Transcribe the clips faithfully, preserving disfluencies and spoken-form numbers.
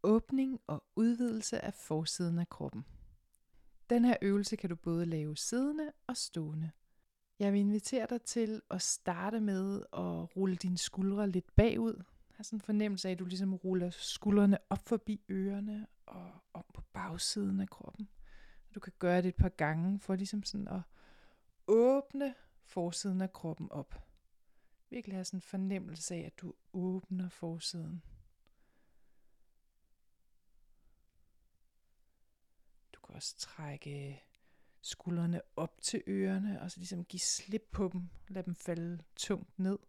åbning og udvidelse af forsiden af kroppen. Den her øvelse kan du både lave siddende og stående. Jeg vil invitere dig til at starte med at rulle dine skuldre lidt bagud. Har sådan en fornemmelse af, at du ligesom ruller skuldrene op forbi ørerne og om på bagsiden af kroppen. Du kan gøre det et par gange for ligesom sådan at åbne forsiden af kroppen op. Virkelig have sådan en fornemmelse af, at du åbner forsiden. Du kan også trække skuldrene op til ørerne, og så ligesom give slip på dem. Lad dem falde tungt ned.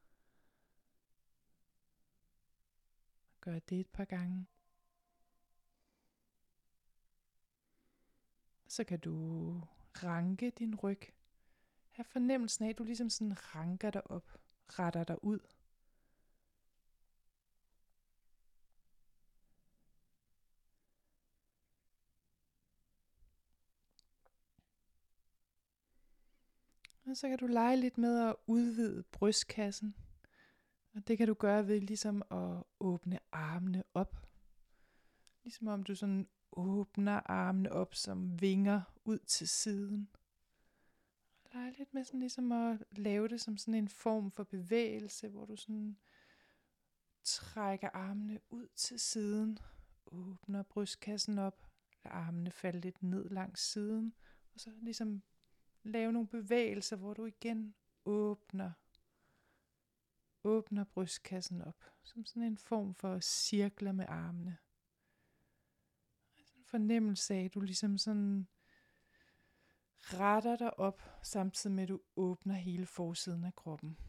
Gør det et par gange. Så kan du ranke din ryg. Have fornemmelsen af, at du ligesom sådan ranker dig op, retter dig ud. Og så kan du lege lidt med at udvide brystkassen. Og det kan du gøre ved ligesom at åbne armene op. Ligesom om du sådan åbner armene op som vinger ud til siden. Lege lidt med sådan ligesom at lave det som sådan en form for bevægelse, hvor du sådan trækker armene ud til siden. Åbner brystkassen op. Lad armene falde lidt ned langs siden. Og så ligesom lave nogle bevægelser, hvor du igen åbner. Åbner brystkassen op. Som sådan en form for cirkler med armene. En fornemmelse af, at du ligesom sådan retter dig op, samtidig med at du åbner hele forsiden af kroppen.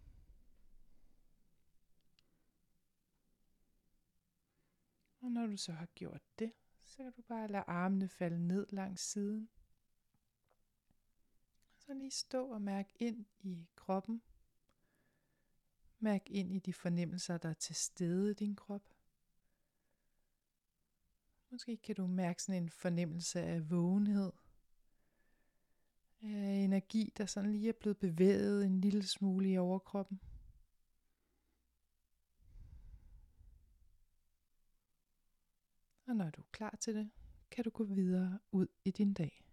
Og når du så har gjort det, så kan du bare lade armene falde ned langs siden. Så lige stå og mærke ind i kroppen. Mærk ind i de fornemmelser, der er til stede i din krop. Måske kan du mærke sådan en fornemmelse af vågenhed. Af energi, der sådan lige er blevet bevæget en lille smule i overkroppen. Og når du er klar til det, kan du gå videre ud i din dag.